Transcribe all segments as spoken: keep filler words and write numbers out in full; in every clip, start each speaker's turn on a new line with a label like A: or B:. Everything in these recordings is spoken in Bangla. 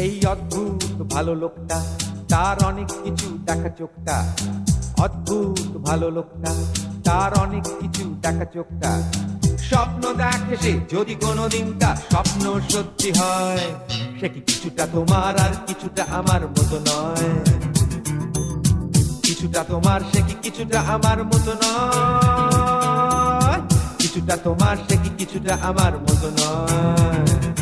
A: এই অদ্ভুত ভালো লোকটা, তার অনেক কিছু দেখা চোখটা। অদ্ভুত ভালো লোকটা, তার অনেক কিছু দেখা চোখটা। স্বপ্ন দেখে সে যদি কোনোদিন তার স্বপ্ন সত্যি হয়, সে কি কিছুটা তোমার আর কিছুটা আমার মতো নয়? কিছুটা তোমার, সে কি কিছুটা আমার মতো নয়? কিছুটা তোমার, সে কি কিছুটা আমার মতো নয়?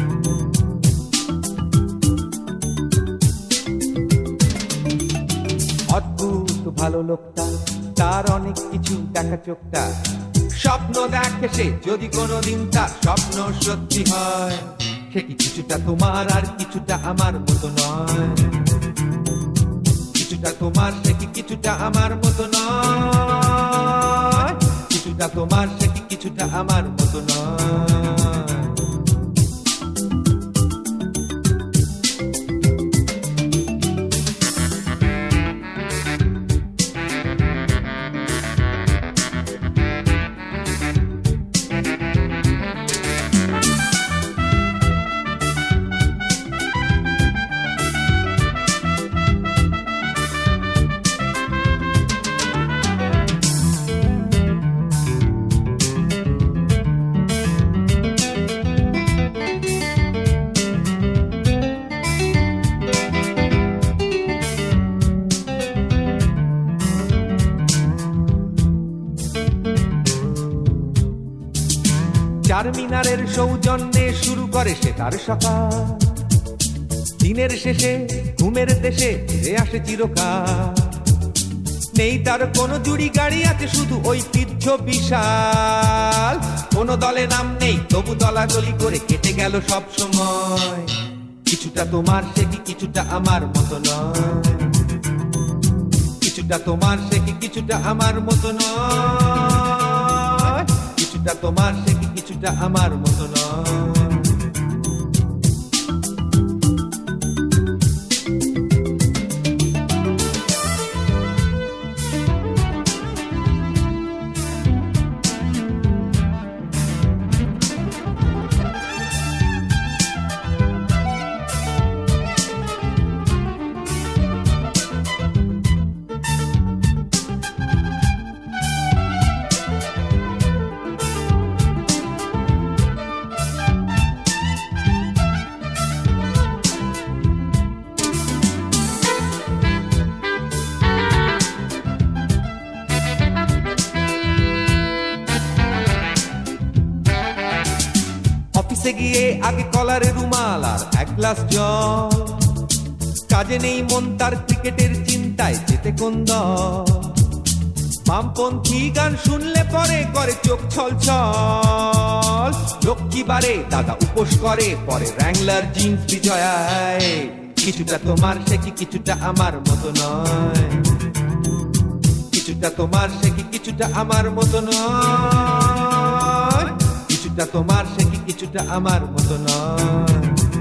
A: অদ্ভুত ভালো লোকটা, তার অনেক কিছু দেখা চোখটা। স্বপ্ন দেখে সে যদি কোনোদিন তার স্বপ্ন সত্যি হয়, সে কি কিছুটা তোমার আর কিছুটা আমার মতো নয়? কিছুটা তোমার, সে কি কিছুটা আমার মতো নয়? কিছুটা তোমার, সে কি কিছুটা আমার মতো নয়? চার মিনারের সৌজন্যে শুরু করে সে তার সকাল। দিনের শেষে ঘুমের দেশে ফিরে আসে চিরকাল। নেই তার কোনো জুড়ি গাড়ি, আছে শুধু ঐতিহ্য বিশাল। কোনো দলে নাম নেই, তবু দলাদলি করে কেটে গেল সব সময়। কিছুটা তোমার, সে কি কিছুটা আমার মতো নয়? কিছুটা তোমার, সে কি কিছুটা আমার মতো নয়? কিছুটা তোমার, সে কি কিছুটা আমার মতো নয়? অফিসে গিয়ে আগে কলারে রুমাল আর এক গ্লাস জল। কাজে নেই মন তার, ক্রিকেটের চিন্তায় যেতে কোন দল। বামপন্থী গান শুনলে পরে করে চোখ ছল ছল। লক্ষ্মীবারে দাদা উপোস করে, পরে র্যাংলার জিন্স বিজয়ায়। কিছুটা তোমার, সে কি কিছুটা আমার মতো নয়? কিছুটা তোমার, সে কি কিছুটা আমার মতো নয়? কিছুটা তোমার, সে কি কিছুটা আমার মতো নয়?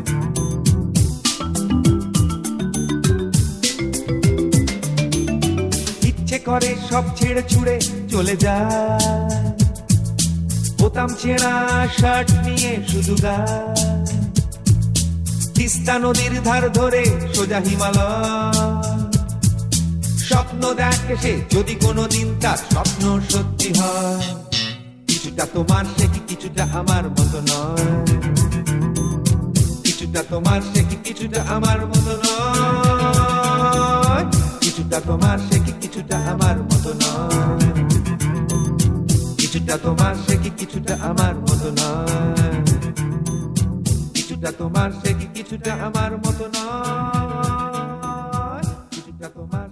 A: ইচ্ছে করে সব ছেড়ে ছুড়ে চলে যায়, বোতাম ছেঁড়া শার্ট নিয়ে শুধু গায়। তিস্তা নদীর ধার ধরে সোজা হিমালয়। স্বপ্ন দেখে সে যদি কোনোদিন তার স্বপ্ন সত্যি হয়, কিছুটা তোমার, সে কি কিছুটা আমার মতো নয়? কিছুটা তোমার, সে কি কিছুটা আমার মতো নয়? কিছুটা তোমার, সে কি কিছুটা আমার মতো নয়? কিছুটা তোমার, সে কি কিছুটা আমার মতো নয়? কিছুটা তোমার, সে কি কিছুটা আমার মতো নয়? কিছুটা তোমার